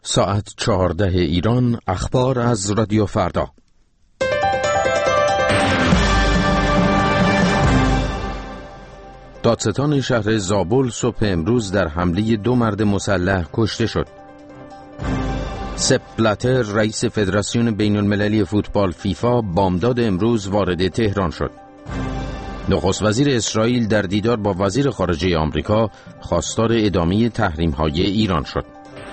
ساعت 14 ایران. اخبار از رادیو فردا. دادستان شهر زابل صبح امروز در حمله 2 مرد مسلح کشته شد. سپ بلاتر رئیس فدراسیون بین المللی فوتبال فیفا بامداد امروز وارد تهران شد. نخست وزیر اسرائیل در دیدار با وزیر خارجه آمریکا خواستار ادامه تحریم‌های ایران شد.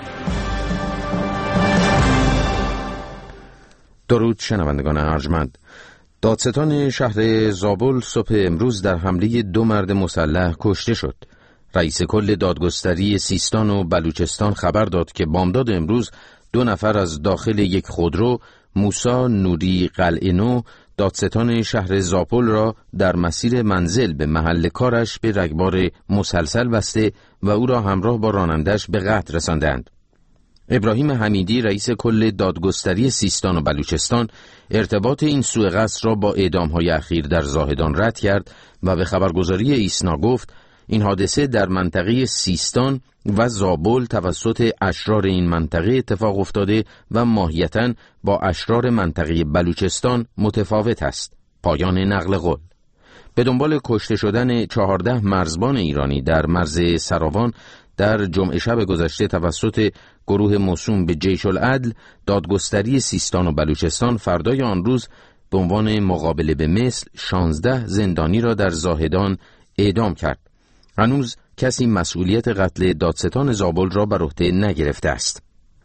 درود شنوندگان ارجمند. دادستان شهر زابل صبح امروز در حمله 2 مرد مسلح کشته شد. رئیس کل دادگستری سیستان و بلوچستان خبر داد که بامداد امروز 2 نفر از داخل یک خودرو موسی نوری قلعه نو دادستان شهر زابل را در مسیر منزل به محل کارش به رگبار مسلسل بسته و او را همراه با رانندش به قتل رساندند. ابراهیم حمیدی رئیس کل دادگستری سیستان و بلوچستان ارتباط این سوء قصد را با اعدام‌های اخیر در زاهدان رد کرد و به خبرگزاری ایسنا گفت این حادثه در منطقه سیستان و زابل توسط اشرار این منطقه اتفاق افتاده و ماهیتاً با اشرار منطقه بلوچستان متفاوت است. پایان نقل قول. به دنبال کشته شدن 14 مرزبان ایرانی در مرز سراوان در جمعه شب گذشته توسط گروه موسوم به جیش العدل، دادگستری سیستان و بلوچستان فردای آن روز به عنوان مقابله به مثل 16 زندانی را در زاهدان اعدام کرد. هنوز کسی مسئولیت قتل دادستان زابل را بر عهده نگرفته است.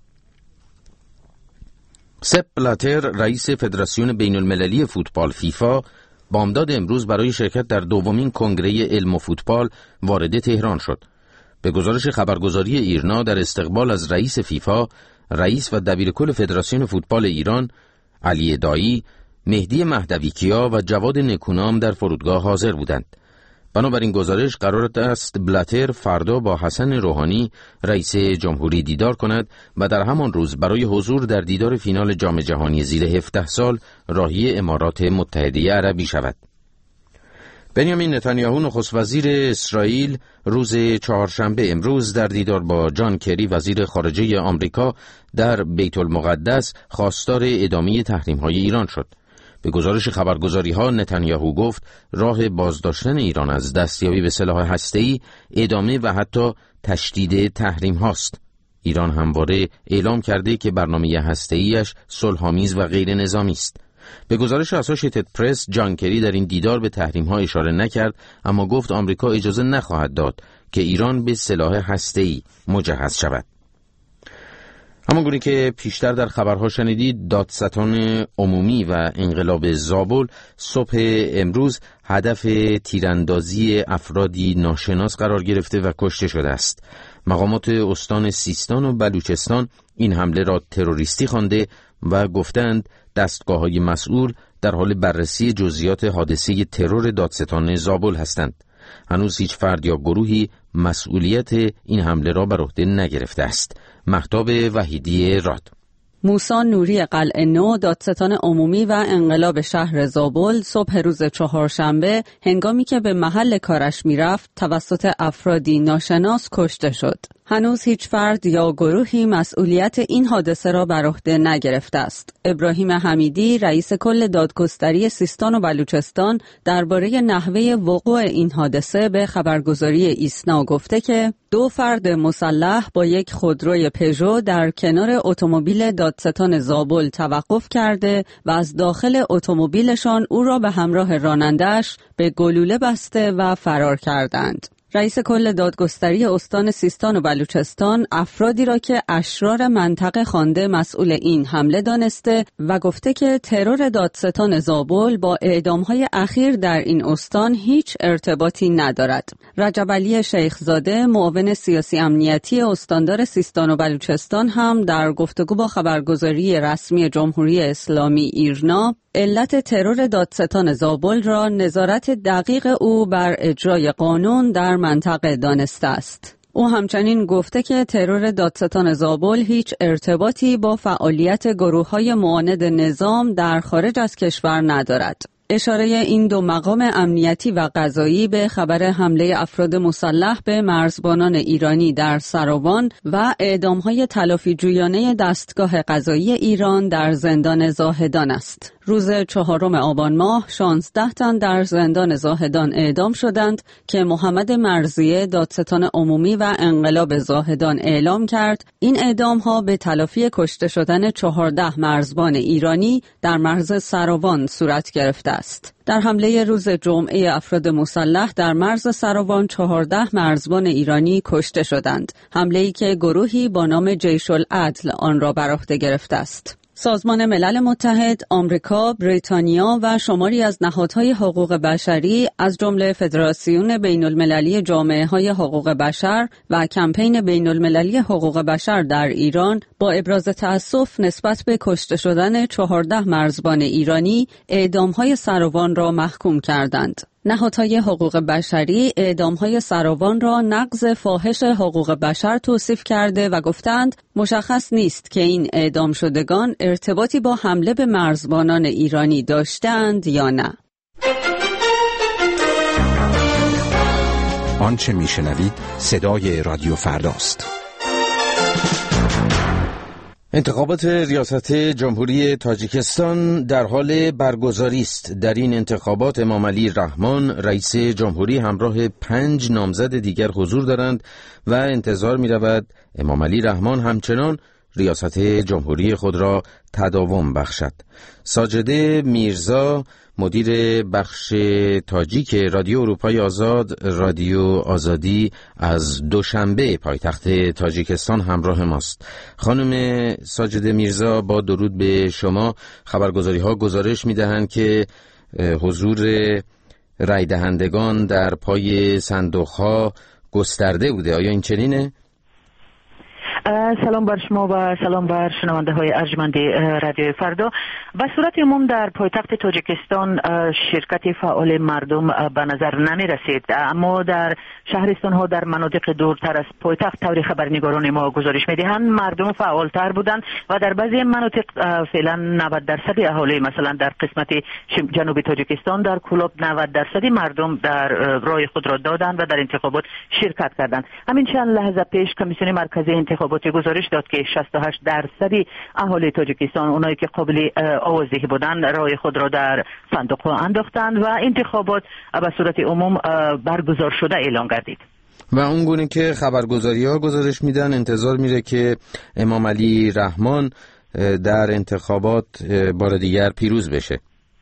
سپ بلاتر رئیس فدراسیون بین المللی فوتبال فیفا بامداد امروز برای شرکت در 2مین کنگره علم و فوتبال وارد تهران شد. به گزارش خبرگزاری ایرنا در استقبال از رئیس فیفا، رئیس و دبیرکل فدراسیون فوتبال ایران علی دایی، مهدی مهدویکیا و جواد نکونام در فرودگاه حاضر بودند. بنابراین گزارش قرار است بلاتر فردا با حسن روحانی رئیس جمهوری دیدار کند و در همان روز برای حضور در دیدار فینال جام جهانی زیر 17 سال راهی امارات متحده عربی شود. بنیامین نتانیاهو نخست وزیر اسرائیل روز چهارشنبه امروز در دیدار با جان کری وزیر خارجه آمریکا در بیت المقدس خواستار ادامه تحریم‌های ایران شد. به گزارش خبرگزاری‌ها نتانیاهو گفت راه بازداشتن ایران از دستیابی به سلاح هسته‌ای ادامه و حتی تشدید تحریم هاست. ایران همواره اعلام کرده که برنامه هسته‌ایش صلح‌آمیز و غیر نظامی است. به گزارش اسوشیتد پرس جان کری در این دیدار به تحریم‌ها اشاره نکرد، اما گفت آمریکا اجازه نخواهد داد که ایران به سلاح هسته‌ای مجهز شود. همانگونه که پیشتر در خبرها شنیدید، دادستان عمومی و انقلاب زابل صبح امروز هدف تیراندازی افرادی ناشناس قرار گرفته و کشته شده است. مقامات استان سیستان و بلوچستان این حمله را تروریستی خوانده و گفتند دستگاه‌های مسئول در حال بررسی جزئیات حادثه ترور دادستان زابل هستند. هنوز هیچ فرد یا گروهی مسئولیت این حمله را بر عهده نگرفته است. مهتاب وحیدی راد. موسی نوری قلعه نو دادستان عمومی و انقلاب شهر زابل صبح روز چهارشنبه هنگامی که به محل کارش میرفت توسط افرادی ناشناس کشته شد. هنوز هیچ فرد یا گروهی مسئولیت این حادثه را بر عهده نگرفته است. ابراهیم حمیدی رئیس کل دادگستری سیستان و بلوچستان درباره نحوه وقوع این حادثه به خبرگزاری ایسنا گفته که 2 فرد مسلح با یک خودروی پژو در کنار اتومبیل دادستان زابل توقف کرده و از داخل اتومبیلشان او را به همراه راننده‌اش به گلوله بسته و فرار کردند. رئیس کل دادگستری استان سیستان و بلوچستان افرادی را که اشرار منطقه خوانده مسئول این حمله دانسته و گفته که ترور دادستان زابل با اعدام‌های اخیر در این استان هیچ ارتباطی ندارد. رجب علی شیخزاده معاون سیاسی امنیتی استاندار سیستان و بلوچستان هم در گفتگو با خبرگزاری رسمی جمهوری اسلامی ایرنا علت ترور دادستان زابل را نظارت دقیق او بر اجرای قانون در منطقه دانسته است. او همچنین گفته که ترور دادستان زابل هیچ ارتباطی با فعالیت گروه‌های معاند نظام در خارج از کشور ندارد. اشاره این دو مقام امنیتی و قضایی به خبر حمله افراد مسلح به مرزبانان ایرانی در سروان و اعدام‌های تلافی‌جویانه دستگاه قضایی ایران در زندان زاهدان است. روز 4 آبان ماه 16 تن در زندان زاهدان اعدام شدند که محمد مرضیه دادستان عمومی و انقلاب زاهدان اعلام کرد این اعدام‌ها به تلافی کشته شدن 14 مرزبان ایرانی در مرز سروان صورت گرفته است. در حمله روز جمعه افراد مسلح در مرز سروان 14 مرزبان ایرانی کشته شدند. حمله‌ای که گروهی با نام جیش العدل آن را بر عهده گرفته است. سازمان ملل متحد، آمریکا، بریتانیا و شماری از نهادهای حقوق بشری از جمله فدراسیون بین‌المللی جامعه‌های حقوق بشر و کمپین بین‌المللی حقوق بشر در ایران با ابراز تأسف نسبت به کشته شدن 14 مرزبان ایرانی اعدام‌های سروان را محکوم کردند. نهادهای حقوق بشری اعدام‌های سروان را نقض فاحش حقوق بشر توصیف کرده و گفتند مشخص نیست که این اعدام شدگان ارتباطی با حمله به مرزبانان ایرانی داشتند یا نه. آنچه میشنوید صدای رادیو فرداست. انتخابات ریاست جمهوری تاجیکستان در حال برگزاری است. در این انتخابات امامعلی رحمان رئیس جمهوری همراه 5 نامزد دیگر حضور دارند و انتظار می رود امامعلی رحمان همچنان ریاست جمهوری خود را تداوم بخشد. ساجده میرزا مدیر بخش تاجیک رادیو اروپای آزاد رادیو آزادی از دوشنبه پایتخت تاجیکستان همراه ماست. خانم ساجده میرزا با درود به شما، خبرگزاری ها گزارش می دهند که حضور رای دهندگان در پای صندوق ها گسترده بوده. آیا این چنینه؟ سلام بر شما و سلام بر شنونده های ارجمند رادیو فردا. به صورت عموم در پایتخت تاجیکستان شرکت فعال مردم به نظر نمی رسید، اما در شهرستان ها در مناطق دورتر از پایتخت طور خبرنگاران ما گزارش می دهند مردم فعالتر بودند و در بعضی مناطق فعلا 90% اهالی، مثلا در قسمت جنوبی تاجیکستان در کلوب 90% مردم در رای خود را دادند و در انتخابات شرکت کردند. همین چند لحظه پیش کمیسیون مرکزی انتخابات گزارش داد که 68% اهالی تاجیکستان، اونایی که قابل آوازدهی بودند، رای خود را در صندوق ها انداختند و انتخابات به صورت عموم برگزار شده اعلام گردید. و اونگونه که خبرگزاری ها گزارش میدن انتظار میره که امامعلی رحمان در انتخابات بار دیگر پیروز بشه.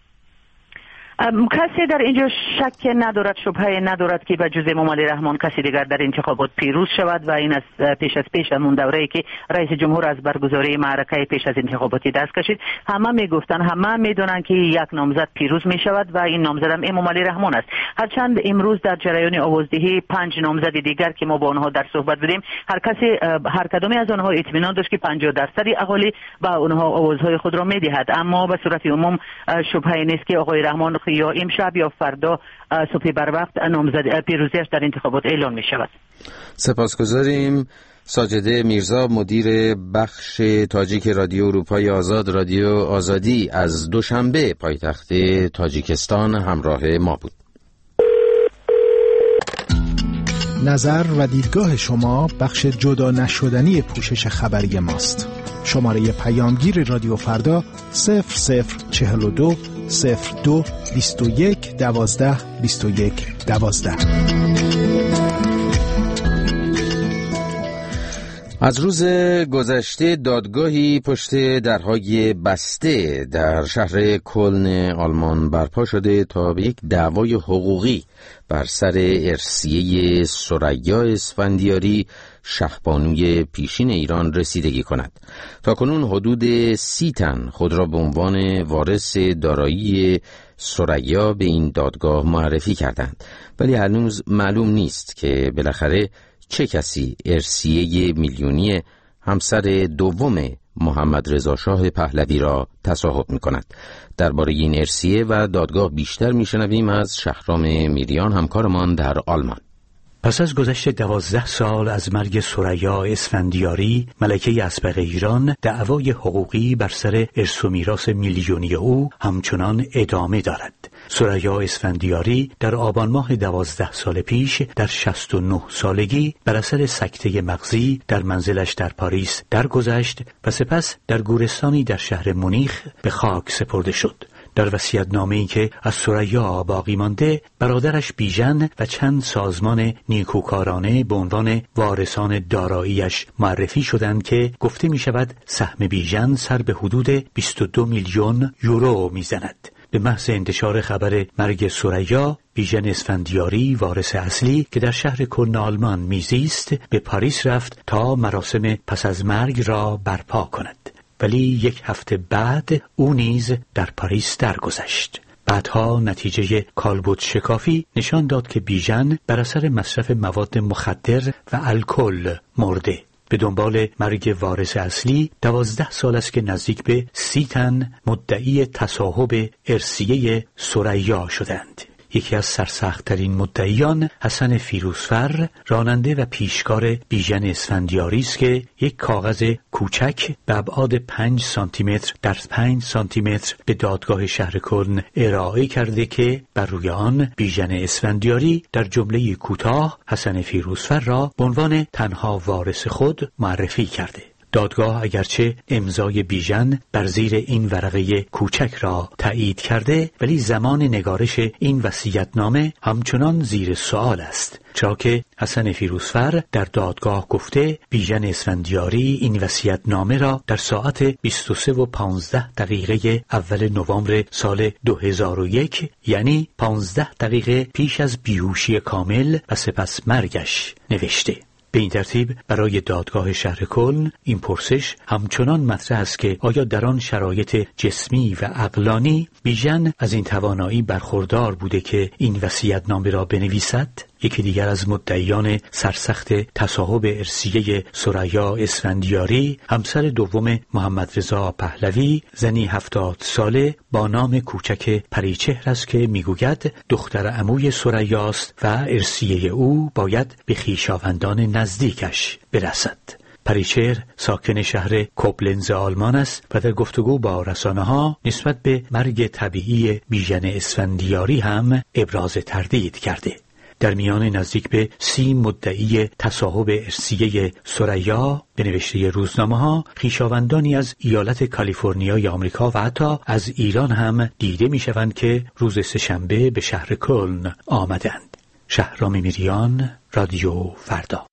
کسی در اینجا شک ندارد، شبهه ندارد که به جز امامعلی رحمان کسی دیگر در انتخابات پیروز شود و این از پیش همون دوره‌ای که رئیس جمهور از برگزاری معرکه پیش از انتخاباتی دست کشید. همه میگفتن، همه میدونن که یک نامزد پیروز میشود و این نامزد هم امامعلی رحمان است. هرچند امروز در جریان آوازدهی 5 نامزد دیگر که ما با آنها در صحبت بودیم، هر کدامی از آنها اطمینان داشت که 50% اهالی به آنها آوازهای خود را میدهد، اما به صورت عموم شبهه نیست که آقای رحمان یا امشب یا فردا صبح بر وقت نامزد پیروزیش در انتخابات اعلان می شود. سپاسگزاریم. ساجده میرزا مدیر بخش تاجیک رادیو اروپای آزاد رادیو آزادی از دوشنبه پایتخت تاجیکستان همراه ما بود. نظر و دیدگاه شما بخش جدا نشدنی پوشش خبری ماست. شماره پیامگیر رادیو فردا 0042 02 21 12 21 12. از روز گذشته دادگاهی پشت درهای بسته در شهر کلن آلمان برپا شده تا به یک دعوای حقوقی بر سر ارثیه ثریا اسفندیاری شهبانوی پیشین ایران رسیدگی کند. تاکنون حدود 30 تن خود را به عنوان وارث دارایی ثریا به این دادگاه معرفی کردند، ولی هنوز معلوم نیست که بالاخره چه کسی ارثیه میلیونی همسر دوم محمد رضا شاه پهلوی را تصاحب می‌کند. درباره این ارثیه و دادگاه بیشتر می‌شنویم از شهرام میریان همکارمان در آلمان. پس از گذشت 12 سال از مرگ ثریا اسفندیاری، ملکه اسبق ایران، دعوای حقوقی بر سر ارث و میراث میلیونی او همچنان ادامه دارد. ثریا اسفندیاری در آبان ماه 12 سال پیش در 69 سالگی بر اثر سکته مغزی در منزلش در پاریس درگذشت و سپس در گورستانی در شهر مونیخ به خاک سپرده شد. در وصیت‌نامه‌ای که از ثریا باقی مانده، برادرش بیژن و چند سازمان نیکوکارانه به عنوان وارثان داراییش معرفی شدند که گفته می‌شود سهم بیژن سر به حدود 22 میلیون یورو می‌زند. به محض انتشار خبر مرگ ثریا، بیژن اسفندیاری وارث اصلی که در شهر کلن آلمان میزیست به پاریس رفت تا مراسم پس از مرگ را برپا کند. ولی 1 هفته بعد او نیز در پاریس درگذشت. بعدها نتیجه کالبد شکافی نشان داد که بیژن بر اثر مصرف مواد مخدر و الکل مرده. به دنبال مرگ وارث اصلی 12 سال است که نزدیک به 30 تن مدعی تصاحب ارثیه ثریا شدند. یکی از سرسخت‌ترین مدعیان حسن فیروزفر، راننده و پیشکار بیژن اسفندیاری است که یک کاغذ کوچک به ابعاد 5 سانتی متر در 5 سانتی متر به دادگاه شهر کلن ارائه کرده که بر روی آن بیژن اسفندیاری در جمله کوتاه حسن فیروزفر را به عنوان تنها وارث خود معرفی کرده. دادگاه اگرچه امضای بیژن بر زیر این ورقه کوچک را تایید کرده، ولی زمان نگارش این وصیت‌نامه همچنان زیر سوال است، چرا که حسن فیروزفر در دادگاه گفته بیژن اسفندیاری این وصیت‌نامه را در ساعت 23:15 اول نوامبر سال 2001، یعنی 15 دقیقه پیش از بیهوشی کامل و سپس مرگش نوشته. به این ترتیب برای دادگاه شهر کلن این پرسش همچنان مطرح است که آیا در آن شرایط جسمی و عقلانی بیژن از این توانایی برخوردار بوده که این وصیت‌نامه را بنویسد؟ یکی دیگر از مدعیان سرسخت تصاحب ارثیه ثریا اسفندیاری، همسر دوم محمد رضا پهلوی، زنی 70 ساله با نام کوچک پریچهر است که میگوید دختر عموی ثریاست و ارثیه او باید به خویشاوندان نزدیکش برسد. پریچهر ساکن شهر کوبلنز آلمان است و در گفتگو با رسانه‌ها نسبت به مرگ طبیعی بیژن اسفندیاری هم ابراز تردید کرده. در میان نزدیک به 30 مدعی تصاحب ارثیه ثریا به نوشته روزنامه‌ها، خویشاوندانی از ایالت کالیفرنیای آمریکا و حتی از ایران هم دیده می‌شوند که روز سه‌شنبه به شهر کلن آمدند. شهرام میریان، رادیو فردا.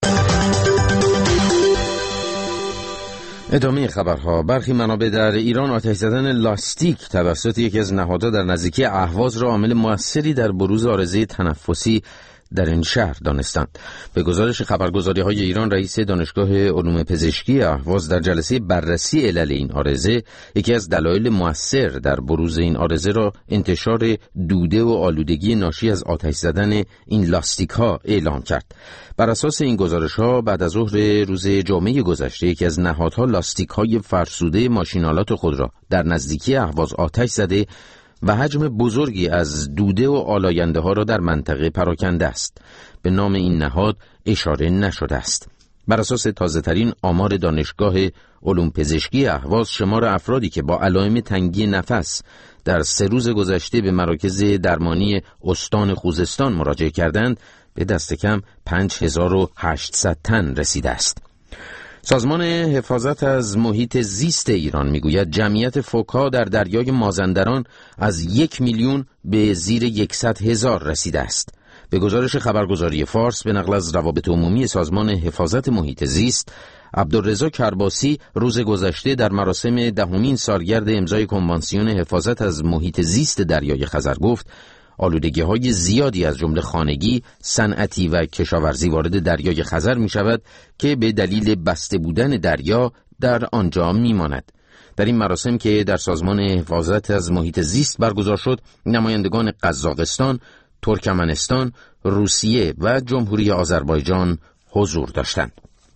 ادامه خبرها. برخی منابع در ایران آتش زدن لاستیک توسط یکی از نهادها در نزدیکی اهواز را عامل موثری در بروز عارضه تنفسی در این شهر دانستند. به گزارش خبرگزاری‌های ایران، رئیس دانشگاه علوم پزشکی اهواز در جلسه بررسی علل این عارضه یکی از دلایل مؤثر در بروز این عارضه را انتشار دوده و آلودگی ناشی از آتش زدن این لاستیک‌ها اعلام کرد. بر اساس این گزارش‌ها بعد از ظهر روز جمعه گذشته یکی از نهادها لاستیک‌های فرسوده ماشین‌آلات خود را در نزدیکی اهواز آتش زده و حجم بزرگی از دوده و آلاینده ها را در منطقه پراکنده است. به نام این نهاد اشاره نشده است. بر اساس تازه ترین آمار دانشگاه علوم پزشکی اهواز، شمار افرادی که با علائم تنگی نفس در 3 روز گذشته به مراکز درمانی استان خوزستان مراجعه کردند به دست کم 5800 تن رسیده است. سازمان حفاظت از محیط زیست ایران میگوید جمعیت فوک‌ها در دریای مازندران از 1 میلیون به زیر 100,000 رسیده است. به گزارش خبرگزاری فارس به نقل از روابط عمومی سازمان حفاظت محیط زیست، عبدالرضا کرباسی روز گذشته در مراسم 10مین سالگرد امضای کنوانسیون حفاظت از محیط زیست دریای خزر گفت آلودگی‌های زیادی از جمله خانگی، صنعتی و کشاورزی وارد دریای خزر می‌شود که به دلیل بسته بودن دریا در آنجا می‌ماند. در این مراسم که در سازمان حفاظت از محیط زیست برگزار شد، نمایندگان قزاقستان، ترکمنستان، روسیه و جمهوری آذربایجان حضور داشتند.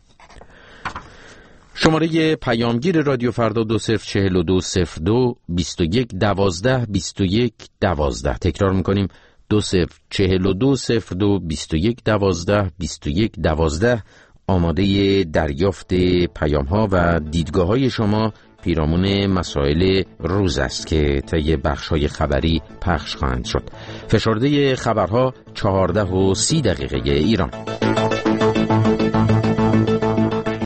شماره پیامگیر رادیو فردا 204202 21 12 21 12. تکرار میکنیم 2042022112 آماده دریافت پیام ها و دیدگاه های شما پیرامون مسائل روز است که طی بخش‌های خبری پخش خواهند شد. فشرده خبرها 14:30 ایران.